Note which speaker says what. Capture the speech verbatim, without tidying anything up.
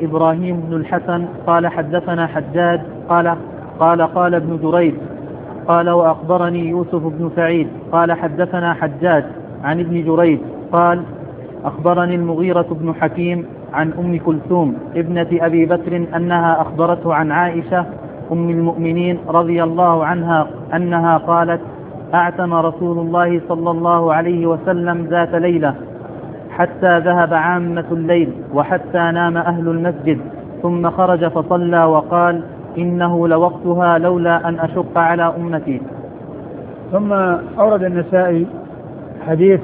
Speaker 1: أخبرني إبراهيم بن الحسن قال حدثنا حجاج قال قال قال ابن جريج قال وأخبرني يوسف بن سعيد قال حدثنا حجاج عن ابن جريج قال أخبرني المغيرة بن حكيم عن أم كلثوم ابنة أبي بكر أنها أخبرته عن عائشة أم المؤمنين رضي الله عنها أنها قالت أعتم رسول الله صلى الله عليه وسلم ذات ليلة حتى ذهب عامة الليل وحتى نام أهل المسجد ثم خرج فصلى وقال إنه لوقتها لولا أن أشق على أمتي.
Speaker 2: ثم أورد النسائي حديث